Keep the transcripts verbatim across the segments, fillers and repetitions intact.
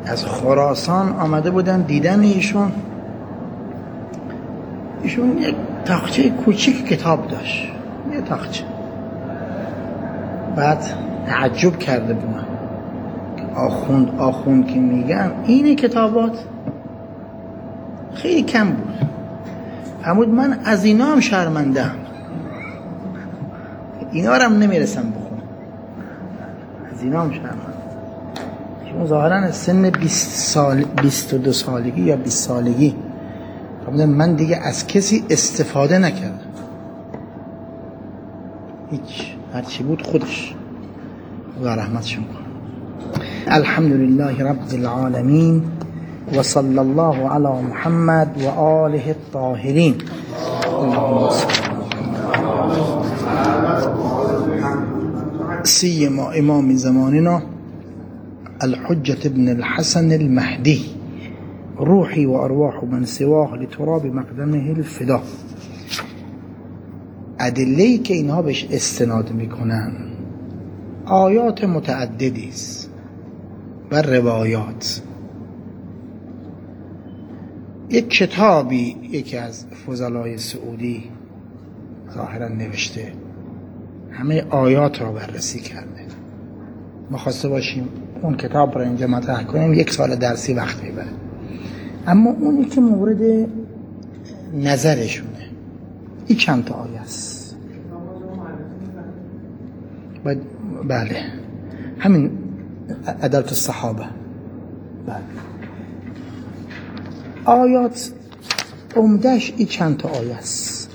از خراسان آمده بودن دیدن ایشون. ایشون یک تاقچه کوچیک کتاب داشت، یه تاقچه. بعد تعجب کرده بودن آخوند آخوند که میگن این کتابات خیلی کم بود. فرمود من از اینا هم شرمندم، اینا رو هم نمیرسم بخونم، از اینا هم شرمندم. چون ظاهرا سن بیست سال بیست و دو سالگی یا بیست سالگی من دیگه از کسی استفاده نکردم، هیچ، هرچی بود خودش. و رحمتشون کن. الحمدلله رب العالمین و صلی الله علی محمد و آله الطاهرین. سیما امام زماننا الحجة ابن الحسن المهدي روحي وأرواح من سواه لتراب مقدمه الفدا. ادله‌ای که اینها بهش استناد میکنن آیات متعددی است و روایات. یک کتابی یکی از فضلای سعودی ظاهرا نوشته، همه آیات را بررسی کرده. ما خواسته باشیم اون کتاب را اینجا مطرح کنیم، یک سال درسی وقت میبره، اما اونی که مورد نظرشونه این چند تا آیه است. بله همین عدالت الصحابه. بله آیات عمده‌اش این چند تا آیه است.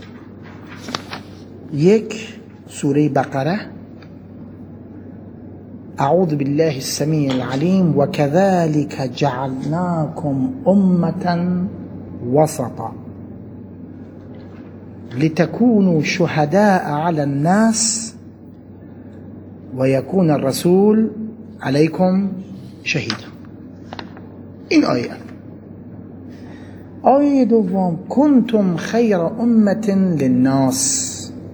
یک سوره بقره، اعوذ بالله السمیع العلیم و كذلك جعلناكم امة وسطا لتكونوا شهداء على الناس و یکون الرسول علیکم شهیدا. این آیه. آیه دوم کنتم خیر امة للناس،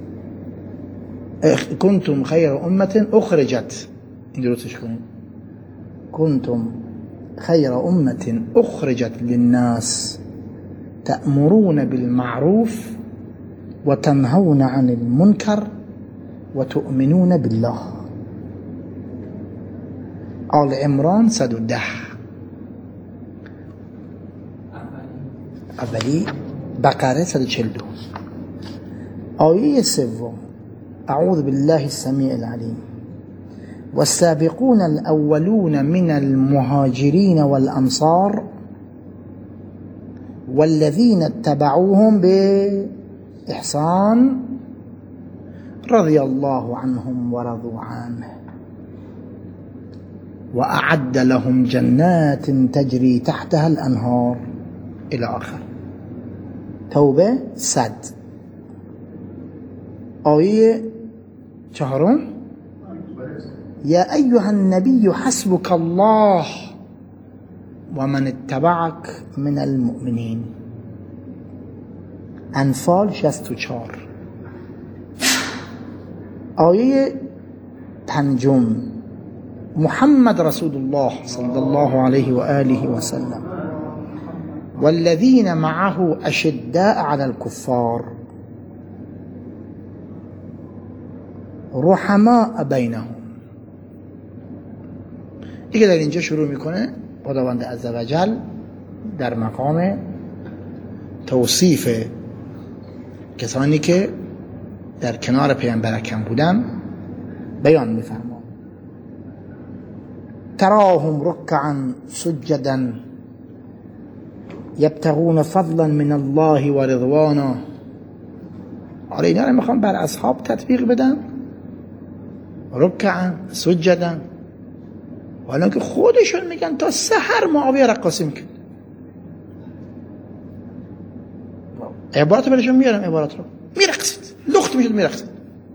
کنتم خیر امة اخرجت. این درستش کنید، کنتم خیر امة اخرجت للناس تأمرون بالمعروف و تنهون عن المنکر و تؤمنون بالله. آل عمران صد و ده. اولی بقره صد و چهل و دو. آیه سوم اعوذ بالله السمیع العلیم والسابقون الأولون من المهاجرين والأنصار والذين اتبعوهم بإحسان رضي الله عنهم ورضوا عنه وأعد لهم جنات تجري تحتها الأنهار إلى آخر. توبه صد. آیه چهارم یا ایها النبی حسبك الله و من اتبعك من المؤمنین. انفال شصت و چهار. آیه پنجم محمد رسول الله صلی الله علیه و آله و سلم والذین معه اشداء على الكفار رحماء بینهم. دیگه در اینجا شروع میکنه خداوند عزوجل در مقام توصیف کسانی که در کنار پیامبر اکرم بودن بیان میفرما تراهم رکعا سجدا یبتغون فضلا من الله و رضوانا. آره اینا رو میخوان بر اصحاب تطبیق بدن، رکعا سجدا، حالا که خودشون میگن تا سحر معاویه رقاصی میکن. عبارت برشون میارم، عبارت رو میرقصید، لخت میشد میرقصید.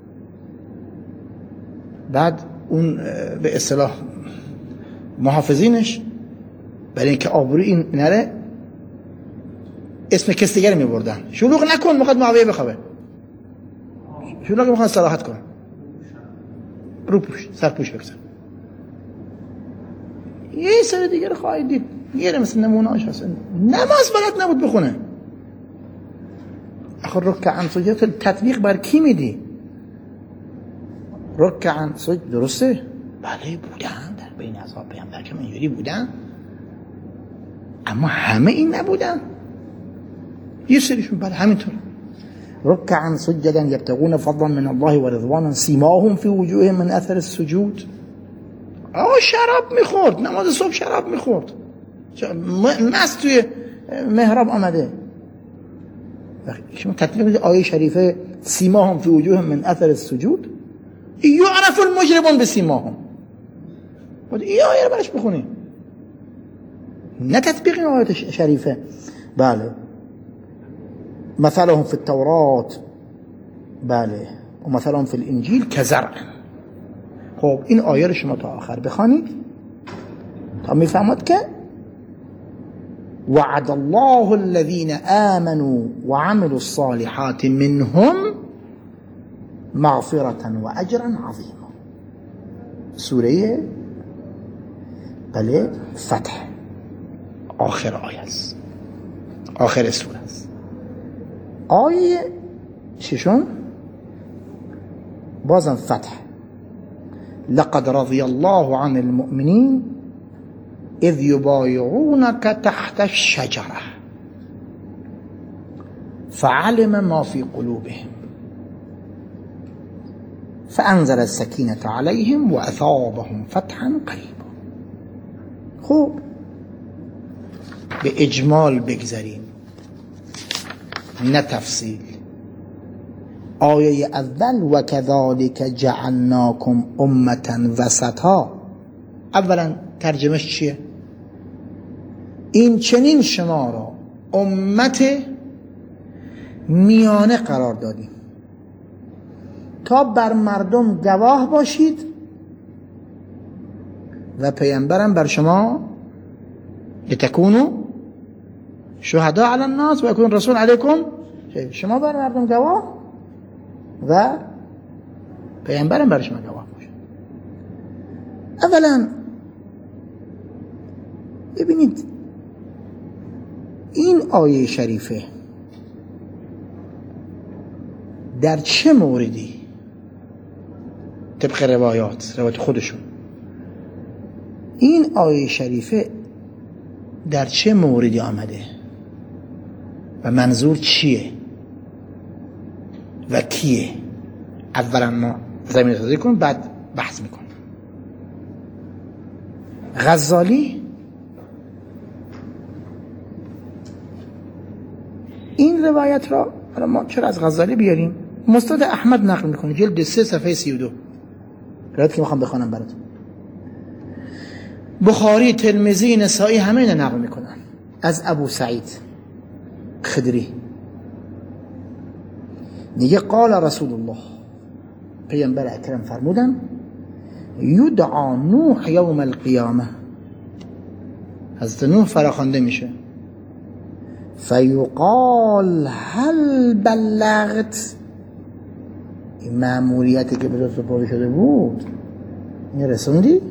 بعد اون به اصطلاح محافظینش برای اینکه آبروی این نره اسم کس دیگر میبردن. شلوغ نکن میخواد معاویه بخوابه، شلوغ میخواد استراحت کنه، رو پوش سر پوش بگذار. یه سر دیگه رو خواهید دید. یه مثل نمونه‌اش هست. نماز بلد نبود بخونه. آخه رکعاً سجده تطبیق بر کی میدی؟ رکعاً سجده درسته؟ بله بودن در بین اصحاب پیامبر که اینجوری بودن، اما همه این نبودن. یه سریشون بله همینطور. رکعاً سجدا یبتغون فضلا من الله و رضوانا سیماهم فی وجوههم من اثر السجود. آقا شراب میخورد، نماز صبح شراب میخورد، مست توی محراب آمده. شما تطبیق آیه شریفه سیماهم فی وجوههم من اثر السجود، یعرف المجرمون بسیماهم. بود این آیه رو برش بخونیم، نه تطبیق این آیه شریفه. بله مثلهم فی التورات، بله و مثلهم فی الانجیل کزرع. خب این آیه رو شما تا آخر بخوانید تا میفهمید که وعد الله الذين آمنوا وعملوا الصالحات منهم مغفرة وأجرا عظيما. سوره بله فتح آخر آیه است، آخر سوره است. آیه ششم بازم فتح. لقد رضي الله عن المؤمنين اذ يبايعونك تحت الشجرة فعلم ما في قلوبهم فأنزل السكينة عليهم وأثابهم فتحا قريبا. خوب به اجمال بگذاریم نه تفصیل. آیه اول و کذالک جعلناکم امة وسطا، اولا ترجمهش چیه؟ این چنین شما را امت میانه قرار دادیم تا بر مردم گواه باشید و پیامبرم بر شما لتکونوا شهداء علی الناس و یکون رسول علیکم، شما بر مردم گواه و پیامبرم بر شما گواه باشه. اولا ببینید این آیه شریفه در چه موردی طبق روایات روایت خودشون این آیه شریفه در چه موردی آمده و منظور چیه و کیه؟ اولا ما زمین سازی کنیم بعد بحث میکنیم. غزالی این روایت را، حالا ما چرا از غزالی بیاریم؟ مستند احمد نقل میکنه جلد سه صفحه سی و دو، روایت که میخوام بخونم براتون. بخاری، ترمذی، نسائی همه اینا نقل میکنن از ابو سعید خدری. میگه قال رسول الله، پیامبر اکرم فرمودن یدعا نوح یوم القیامه، حضرت نوح فراخوانده میشه، فیقال هل بلغت، این مأموریتی که به تو سپرده شده بود این رسوندی؟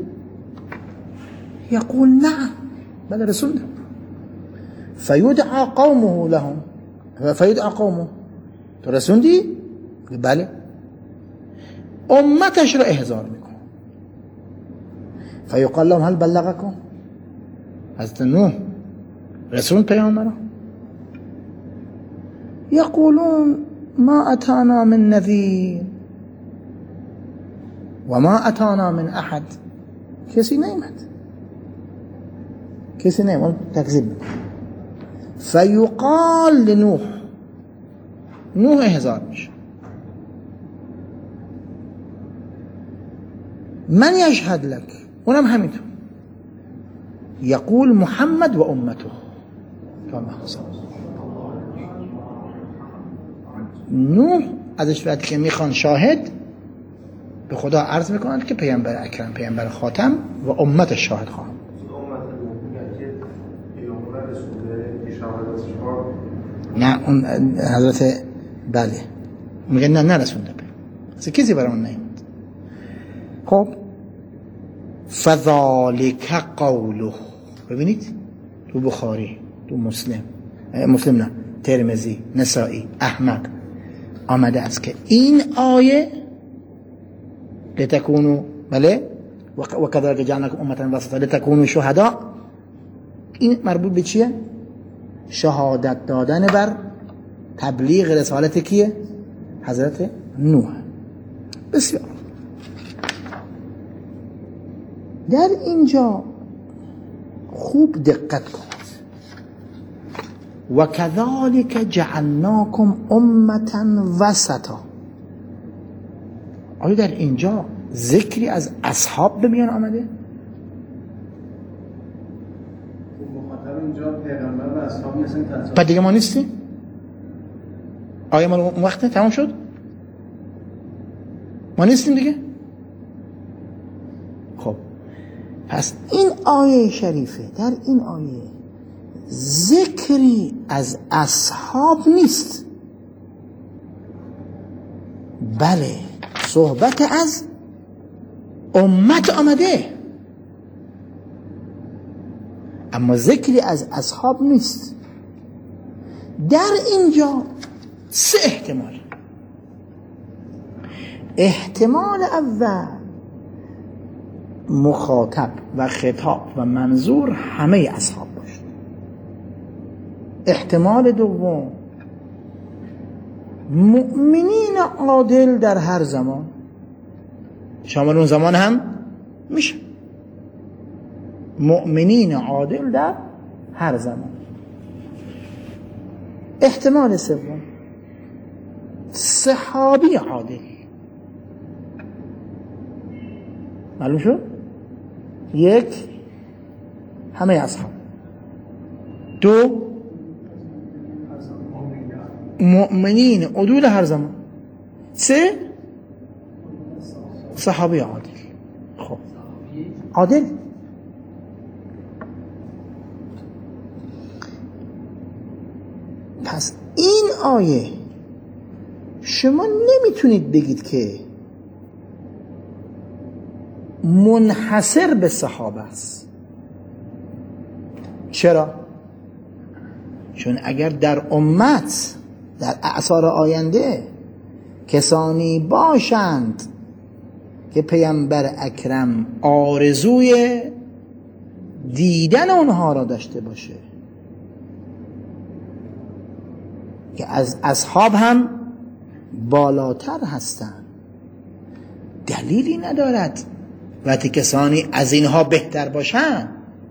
یقول نعم، بله رسوندم. فیدعا قومه لهم، فیدعا قومه، تو رسوندی؟ بله. امتش رو احضار میکنه، فیقال لهم هل بلغکم، حضرت نوح رسول پیامبر، یقولون ما اتانا من نذیر و ما اتانا من احد، کسی نیامد، کسی نیامد، تکذیب میکنه. فیقال لنوح، نوح احضار میشه، من یشهد لک، اونم همینطور، یقول محمد و امته. نوح ازش وقتی که میخوان شاهد به خدا عرض میکنند که پیامبر اکرم، پیامبر خاتم و امت شاهد خواهم. نه اون حضرت بله میگه نه نرسونده، اصلا کسی برای اون نیومد. خب فذالک قوله. ببینید تو بخاری، تو مسلم، مسلم نه، ترمذی، نسائی، احمد آمده است که این آیه لتکونو بله و کذالک جعلناکم امة وسطا لتکونو شهداء، این مربوط به چیه؟ شهادت دادن بر تبلیغ رسالت کیه؟ حضرت نوح. بسیار در اینجا خوب دقت کنید. و کذالک جعلناکم امة وسطا. آیا در اینجا ذکری از اصحاب به میان آمده؟ مخاطب اینجا پیغمبر و اصحابی هستن که بعد دیگه ما نیستیم؟ آیا ما اون وقته تمام شد؟ ما نیستیم دیگه؟ خب پس این آیه شریفه، در این آیه ذکری از اصحاب نیست، بله صحبت از امت آمده، اما ذکری از اصحاب نیست. در اینجا سه احتمال. احتمال اول مخاطب و خطاب و منظور همه اصحاب باشد. احتمال دوم مؤمنین عادل در هر زمان، شامل اون زمان هم میشه. مؤمنین عادل در هر زمان. احتمال سوم صحابی عادل. معلوم شد؟ یک همه اصحاب، دو مؤمنین عدول هر زمان، سه صحابی عادل. خب عادل پس این آیه شما نمیتونید بگید که منحصر به صحابه است. چرا؟ چون اگر در امت در اعصار آینده کسانی باشند که پیامبر اکرم آرزوی دیدن اونها را داشته باشه، که از اصحاب هم بالاتر هستند، دلیلی ندارد وقتی کسانی از اینها بهتر باشن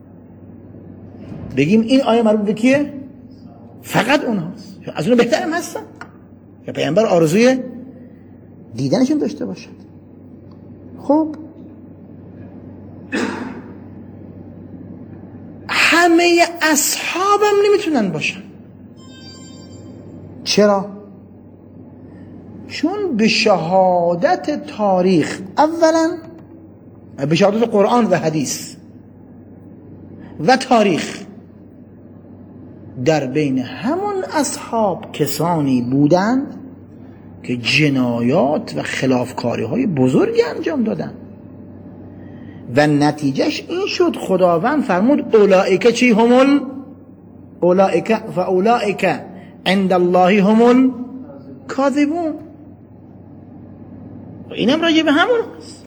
بگیم این آیه مربوط به کیه؟ فقط اونهاست، از اونها بهتر هم هستن که پیامبر آرزوی دیدنشون داشته باشد. خب همه اصحاب هم نمیتونن باشن. چرا؟ چون به شهادت تاریخ، اولا به شهادت قرآن و حدیث و تاریخ، در بین همون اصحاب کسانی بودند که جنایات و خلافکاری های بزرگی انجام دادند و نتیجهش این شد خداوند فرمود اولئک چی همول اولئک و اولئک عند الله همول کاذبون. و اینم راجع به همون هست.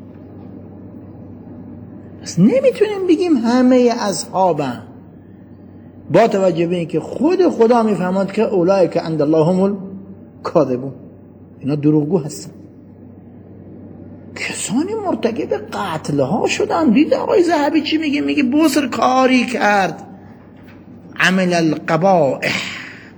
پس نمیتونیم بگیم همه اصحابن، با توجه به اینکه خود خدا میفهمد که اولئک عند الله همول کاذبون، اینا دروغگو هستن. کسانی مرتکب قتل ها شدن. دید آقای ذهبی چی میگه؟ میگه بسر کاری کرد، عمل القبائح،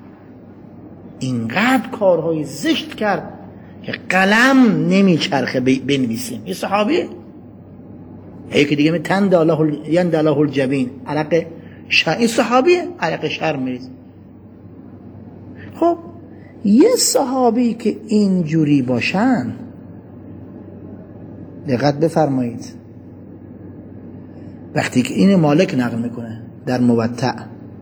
اینقدر کارهای زشت کرد که قلم نمیچرخه بنویسیم. یه صحابیه. یکی دیگه می تند الله یند الله الجبین، عرق شر، این صحابیه، عرق شر میریزه. خب یه صحابی که اینجوری باشن، دقت بفرمایید، وقتی که این مالک نقل میکنه در موطأ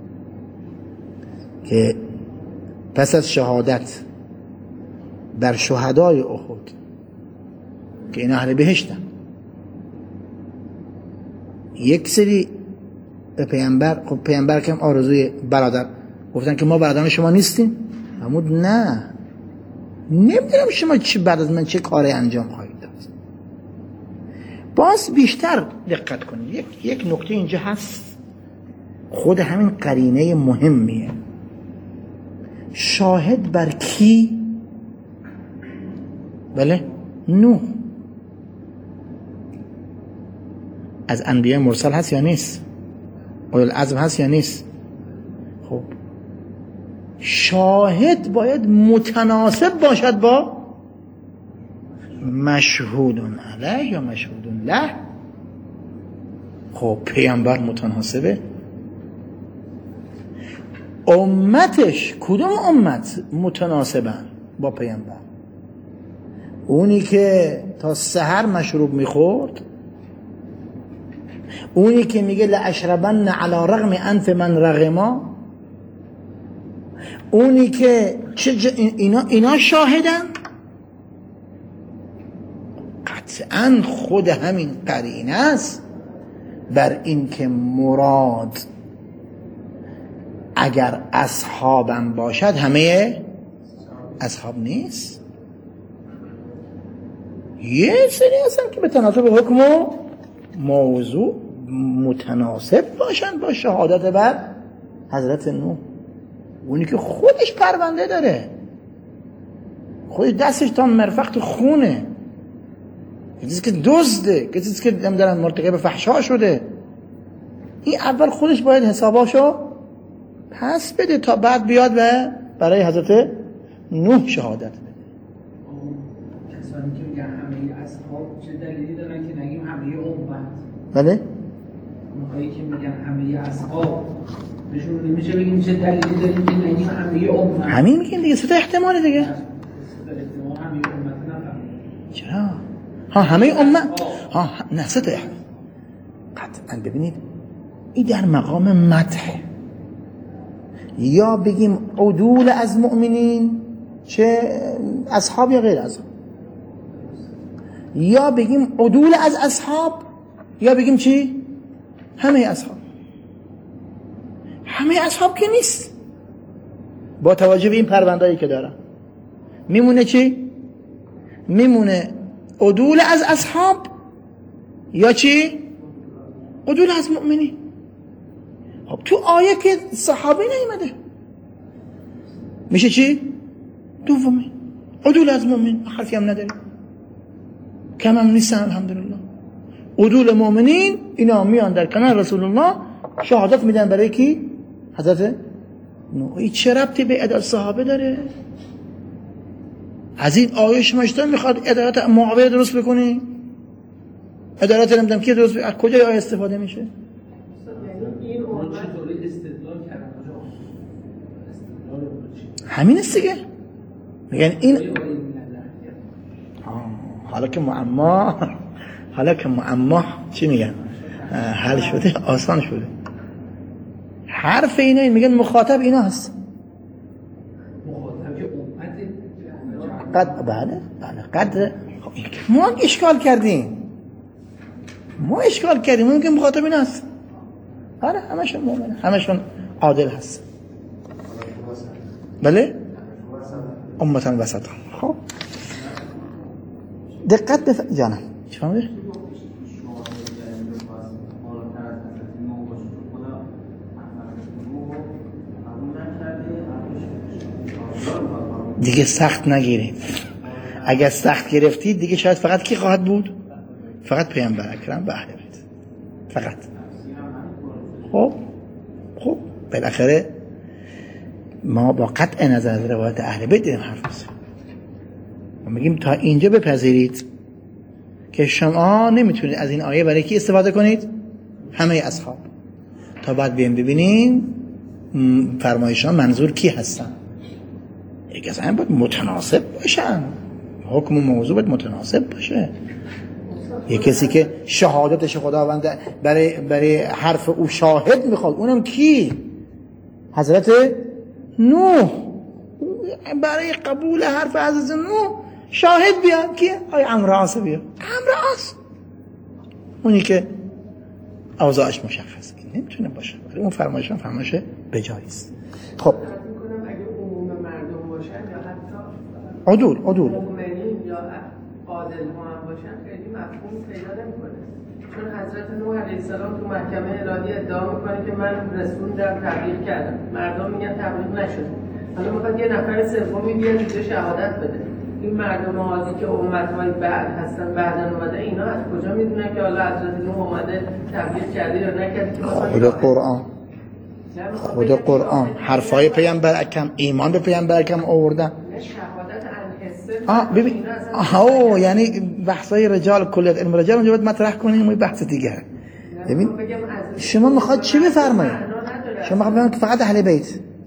که پس از شهادت بر شهدای احد که این اهل بهشتن، یک سری به پیامبر، خب پیامبر که آرزوی برادر گفتن که ما برادران شما نیستیم، فرمود نه، نمیدونم شما چی بعد از من چه کاری انجام خواهید داد. باز بیشتر دقت کنید، یک یک نکته اینجا هست، خود همین قرینه مهمیه. شاهد بر کی؟ بله نوح. از انبیاء مرسل هست یا نیست؟ اولو العزم هست یا نیست؟ خب شاهد باید متناسب باشد با مشهود علیه یا مشهود له. خب پیامبر متناسبه، امتش کدوم امت متناسبن با پیامبر؟ اونی که تا سحر مشروب میخورد، اونی که میگه لاشربن علی رغم انف من رغما، اونی که چه ج... اینا اینا شاهدن. قطعا خود همین قرینه است بر این که مراد اگر اصحابم باشد همه اصحاب نیست، یه سری هستن که به تناسب حکم و موضوع متناسب باشن با شهادت بر حضرت نوح. اونی که خودش پرونده داره، خودش دستش تا مرفق تو خونه، کسی که دزده، کسی که نمیدونن مرتکب فحشا شده، این اول خودش باید حساباشو پس بده تا بعد بیاد و برای حضرت نوح شهادت بده. کسانی که میگن همه اصحاب چه دلیلی دارن که نگیم همه امت؟ بله؟ اونهایی که میگن همه اصحاب بهشون نمیشه بگیم چه دلیلی داریم که نگیم همه امت؟ همین میگیم دیگه، سه تا احتماله دیگه. سه تا احتمال همه امت نفهمید. چرا؟ ها همه امت، ها نه سه تا احتمال. قطعا ببینید این در مقام مدح، یا بگیم عدول از مؤمنین چه اصحاب یا غیر اصحاب، یا بگیم عدول از اصحاب، یا بگیم چی؟ همه اصحاب. همه اصحاب که نیست، با توجه به این پرونده‌ای که دارن میمونه چی؟ میمونه عدول از اصحاب یا چی؟ عدول از مؤمنین. خب تو آیه که صحابه نیومده میشه چی؟ دومی عدول از مؤمن، حرفی هم نداریم، کم هم نیستن الحمدلله. عدول مؤمنین اینا میان در کنار رسول الله شهادت میدن برای کی؟ حضرت نوح. این چه ربطی به عدالت صحابه داره؟ از این آیه شما اشتباه میخواد عدالت معاویه درست بکنی؟ عدالت نمیدونم کی درست بکنی؟ از کجای آیه استفاده میشه؟ این امت چطوری استدلال کردن؟ همین است دیگه. میگن این حالا که معما حالا که معما چی میگن حل شده، آسان شده. حرف اینا این میگن مخاطب اینا هست، مخاطب که امت قد بله بله قدر. ما اشکال کردیم، ما اشکال کردیم، ممکن مخاطب اینا هست. آره همشون مؤمنه، همشون عادل هست. بله امتا وسطا. خب دقت بف... جانم چی فهمیده؟ دیگه سخت نگیرید. اگر سخت گرفتید دیگه شاید فقط کی خواهد بود؟ فقط پیامبر اکرم و اهل بیت فقط. خب خب بالاخره ما با قطع نظر از روایت اهل بیت داریم حرف میزنیم. ما میگیم تا اینجا بپذیرید که شما نمیتونید از این آیه برای کی استفاده کنید؟ همه اصحاب. تا بعد بیم ببینین فرمایشان منظور کی هستن. یک از همین باید متناسب باشن، حکم و موضوع باید متناسب باشه. یک کسی که شهادتش خداوند برای برای حرف او شاهد میخواد، اونم کی؟ حضرت نوح. برای قبول حرف حضرت نوح شاهد بیاد که آی عمرو عاص بیاد. عمرو عاص اونی که اوضاعش مشخصه که نمیتونه باشه، ولی اون فرمایش هم فرمایش بجایی است. خب عدول عدول مؤمنین یا عادل هم باشن خیلی مفهوم پیدا نمیکنه، چون حضرت نوح علیه السلام تو محکمه الهی ادعا میکنه که من رسوندم تبلیغ کردم، مردم میگن تبلیغ نشده، حالا میخواد یه نفر سومی بیاد اینجا شهادت بده. این مردم عادی که امت‌های بعد هستن بعداً اومده، اینا از کجا میدونن که حالا حضرت نوح اومده تبلیغ کرده یا نکرده؟ که خود قرآن خود قرآن حرفای پیامبر اکرم، ایمان به پیامبر اکرم آوردن. آه ببین آه یعنی بحثای رجال کلیت علم رجال اونجا باید مطرح کنیم و بحث دیگه. ببین شما میخواد چی بفرمایید؟ شما میخواد بگید فقط اهل بیت؟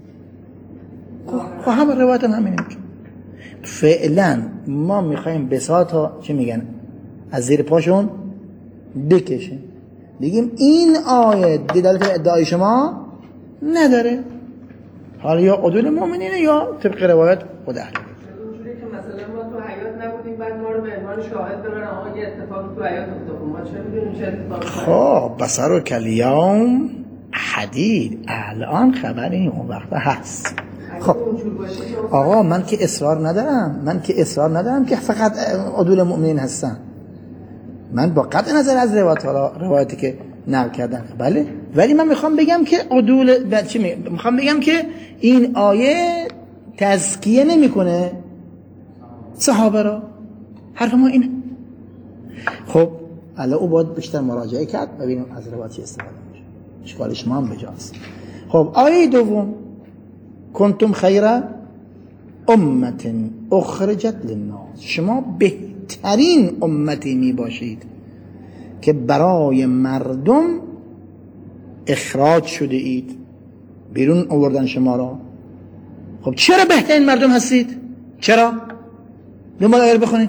خب همه روایت هم همینه. فعلا ما میخوایم بساطا چی میگن از زیر پاشون بکشیم، بگیم این آیه دلالت ادعای شما نداره، حالا یا عدول مؤمنینه یا طبق روایت خود اهل. مثلا ما تو حیات نبودیم بعد ما رو به عنوان شاهد ببرن آقا یه اتفاق تو حیات افتاد، ما چه می‌دونیم چه اتفاقی؟ خب بصر و کلیوم حدید الان خبری اون وقت هست. خب آقا من که اصرار ندارم، من که اصرار ندارم که فقط عدول مؤمنین هستن، من با قطع نظر از روایت روایتی که نقل کردن بله، ولی من میخوام بگم که عدول چی می... میخوام بگم که این آیه تزکیه نمیکنه صحابه را. حرف ما اینه. خب الان او باید بیشتر مراجعه کرد ببینیم از روایتی استفاده میشه، اشکالش ما هم بجاست. خب آیه دوم کنتم خیر امت اخرجت للناس، شما بهترین امتی می باشید که برای مردم اخراج شده اید، بیرون آوردن شما را. خب چرا بهترین مردم هستید؟ چرا؟ دنبال آیه بخونید.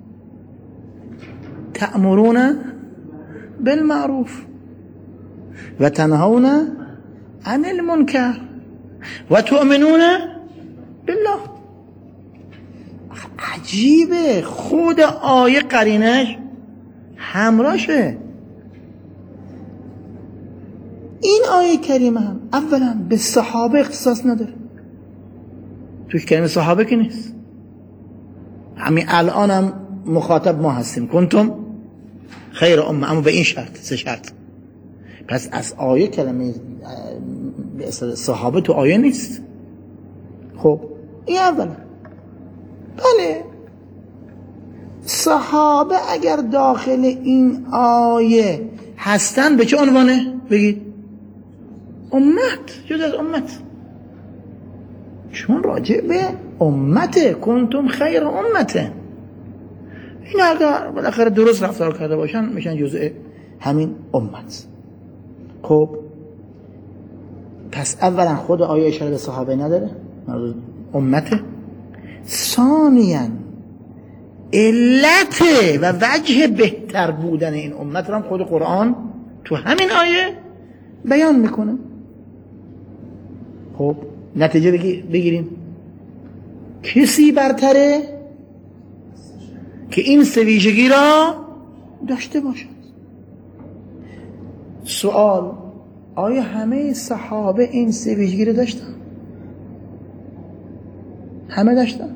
تأمرون بالمعروف و تنهون عن المنکر و تؤمنون بالله. عجیبه خود آیه قرینش همراشه. این آیه کریمه هم اولا به صحابه اختصاص نداره، توش کلمه صحابه که نیست. همین الان هم مخاطب ما هستیم کنتم خیر امه، اما به این شرط، سه شرط. پس از آیه کلمه صحابه تو آیه نیست. خب این اولا. بله صحابه اگر داخل این آیه هستن به چه عنوانه؟ بگید امت، جز از امت، چون راجع به امته کنتم خیر امته. این اگر بالاخره درست رفتار کرده باشن میشن جزء همین امت. خب پس اولا خود آیه اشاره به صحابه نداره، امته. ثانیاً علت و وجه بهتر بودن این امت رو هم خود قرآن تو همین آیه بیان میکنه. خب نتیجه بگیریم کسی برتره که این سه ویژگی را داشته باشد. سوال آیا همه صحابه این سه ویژگی رو داشتن؟ همه داشتن؟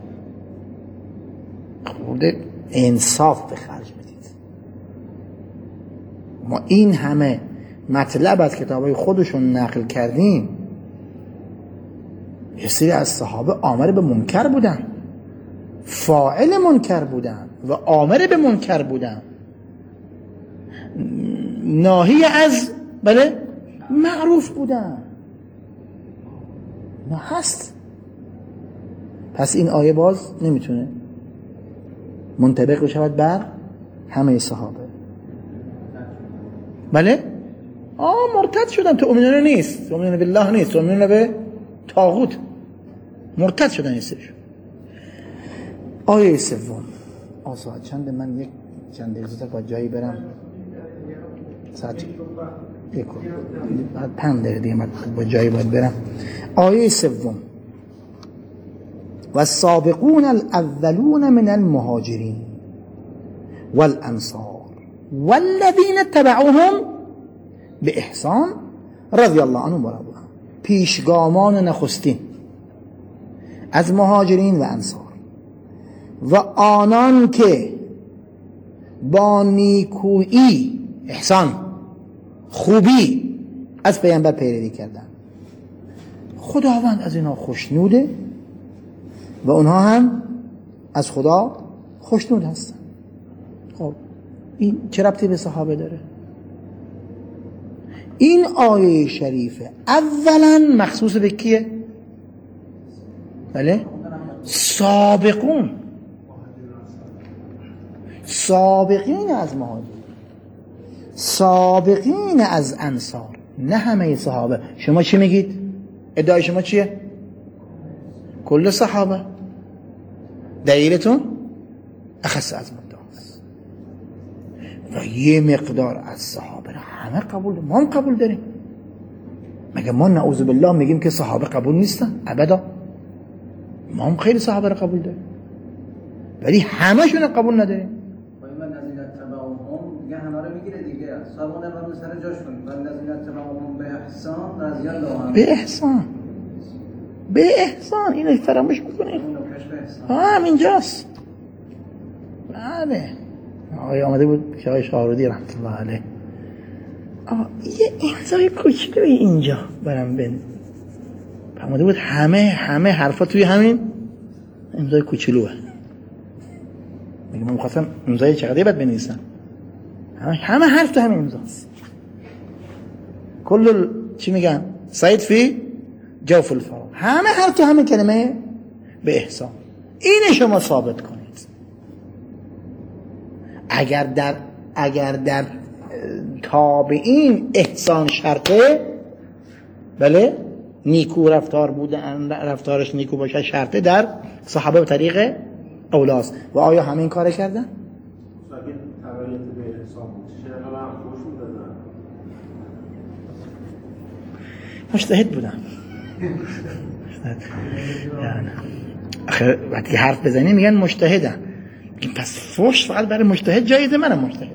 خود انصاف به خرج بدید. ما این همه مطلب از کتابای خودشون نقل کردیم، یه سری از صحابه آمر به منکر بودن، فاعل منکر بودن و آمر به منکر بودن، ناهی از بله معروف بودن. نه هست. پس این آیه باز نمیتونه منطبق بشود بر همه صحابه. بله آه مرتد شدن، تو امنون نیست، تو امنون بالله نیست، تو امنون به طاغوت، مرتد شدن این سرشون. آیه سوم آسا چند من یک چند دقیقه زودتر با جایی برم، ساعت یک بعد پنج دقیقه دیگه من با جایی باید برم. آیه سوم والسابقون الاولون من المهاجرین والانصار والذین اتبعوهم به احسان رضی الله عنهم و رضوا عنه، پیشگامان نخستین از مهاجرین و انصار و آنان که با نیکویی احسان خوبی از پیامبر پیروی کردن، خداوند از اینا خوشنوده و اونها هم از خدا خوشنود هستن. خب این چه ربطی به صحابه داره؟ این آیه شریفه اولا مخصوص به کیه؟ بله؟ سابقون، سابقین از مهاجرین، سابقین از انصار، نه همه صحابه. شما چی میگید؟ ادعای شما چیه؟ کل صحابه. دلیلتون اخص از مدعاست و یه مقدار از صحابه همه قبول داریم. ما هم قبول داریم. مگه ما نعوذ بالله میگیم که صحابه قبول نیستن؟ ابدا. ما هم خیلی صحابه رو قبول داریم ولی همشون رو قبول نداریم. من الذين اتبعوهم دیگه همه رو میگیره دیگه. صابون رو سر جاش کنیم. من الذين اتبعوهم به احسان رضی الله عنهم. به احسان، به احسان، اینو فراموش میکنیم. ها اینجاست. بله آقای آمده بود پیش آقای شاهرودی رحمت الله علیه، آقا یه امضای کوچولوی اینجا برام بن آمده بود، همه همه حرفا توی همین امضای کوچولوه. میگم من می‌خواستم امضای چقدر باید بنویسم، همه همه حرف تو همین امضاست. کل چی میگن؟ سعید فی جوف الفرا، همه حرف تو همین کلمه به احسان. اینه شما ثابت کنید. اگر در اگر در تابعین احسان شرطه، بله نیکو رفتار بوده، رفتارش نیکو باشه شرطه، در صحابه به طریق اولاست. و آیا همه این کار کردن؟ مجتهد بودن. آخه وقتی حرف بزنی میگن مجتهدن، میگن پس فوش فقط برای مجتهد جایزه؟ منم مجتهد،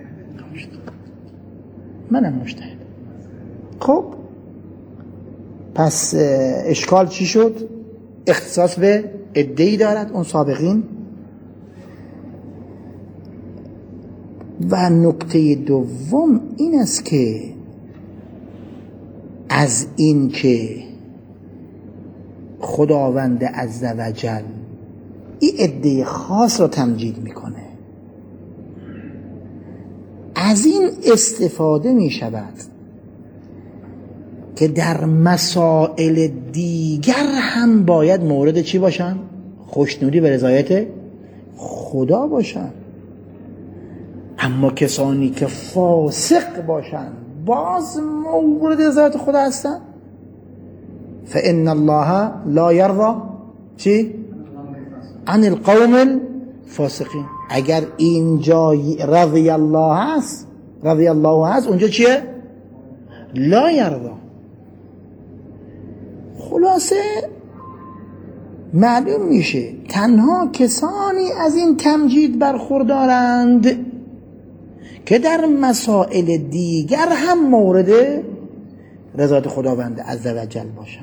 منم مجتهد. خب پس اشکال چی شد؟ اختصاص به عده‌ای دارد اون سابقین. و نکته دوم این است که از این که خداوند عزوجل این عده خاص را تمجید میکنه، از این استفاده می شود که در مسائل دیگر هم باید مورد چی باشن؟ خوشنودی و رضایت خدا باشن. اما کسانی که فاسق باشن باز مورد رضایت خدا هستن. فإن الله لا يرضى چی؟ عن القوم الفاسقین. اگر اینجا رضی الله هست، رضی الله هست، اونجا چیه؟ لا یرضا. خلاصه معلوم میشه تنها کسانی از این تمجید برخوردارند که در مسائل دیگر هم مورد رضایت خداوند عزوجل باشند.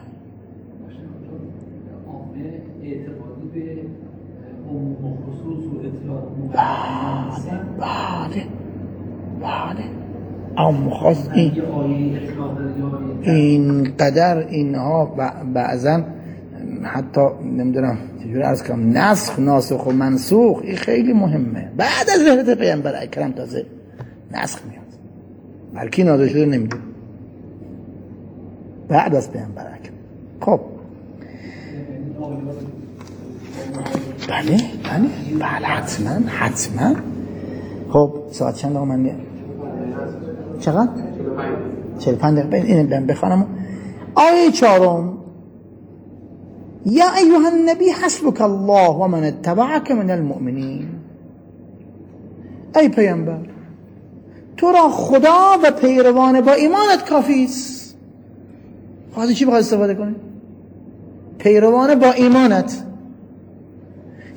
بله بله بله اما خواست این این قدر اینها بعضا حتی نمیدونم چجوری عرض کنم، نسخ ناسخ و منسوخ این خیلی مهمه. بعد از رحلت پیامبر اکرم تازه نسخ میاد، بلکه نازل شده نمیدونه بعد از پیامبر اکرم. خب بله بله بله حتما حتما. خب ساعت چند آقا من چقدر؟ چهل و پنج دقیقه. اینو بخوانم. آیه چهارم: یا ایها النبی حسبک الله و من اتبعک من المؤمنین. ای پیامبر تو را خدا و پیروان با ایمانت کافی است. خواهد چی بخواد استفاده کنه؟ پیروان با ایمانت،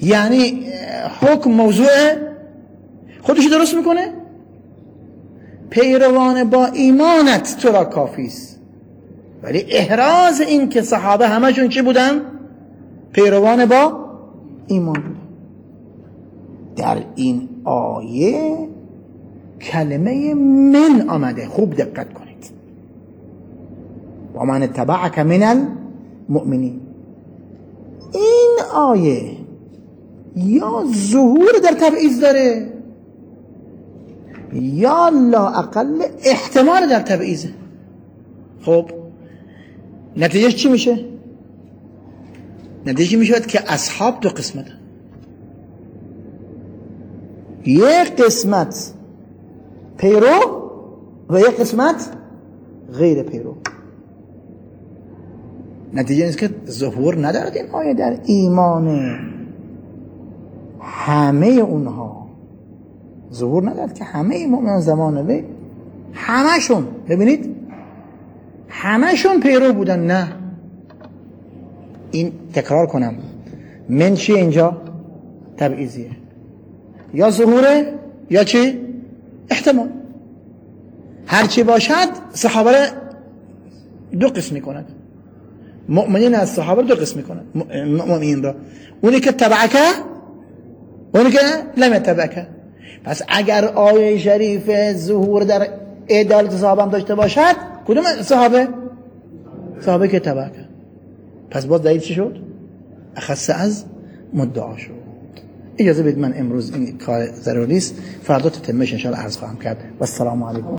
یعنی حکم موضوع خودش درست میکنه، پیروان با ایمانت تو را کافی است. ولی احراز این که صحابه همشون چی بودن؟ پیروان با ایمان بودن. در این آیه کلمه من آمده، خوب دقت کنید. و من اتبعک من المؤمنین. این آیه یا ظهور در تبعیض داره یا لااقل احتمال در تبعیضه. خب نتیجهش چی میشه؟ نتیجه میشود که اصحاب دو قسمت، یک قسمت پیرو و یک قسمت غیر پیرو. نتیجه نیست که ظهور ندارد این آیه در ایمان همه اونها، ظهور ندارد که همه مؤمنان زمان وی همشون، ببینید همشون پیرو بودن. نه، این تکرار کنم، من چی اینجا؟ تبعیضیه، یا ظهوره یا چی؟ احتمال. هرچی باشد صحابه را دو قسم میکند، مؤمنین از صحابه دو قسم میکند. مؤمنین را اونی که تبعکه، اونی که لم تبعکه. پس اگر آیه شریف ظهور در عدالت صحابه هم داشته باشد، کدوم صحابه؟ صحابه که تبعکه. پس باز دلیل چی شد؟ اخص از مدعا شد. اجازه بدید من امروز این کار ضروری است، فردا تتمش ان شاء الله عرض خواهم کرد. و السلام علیکم.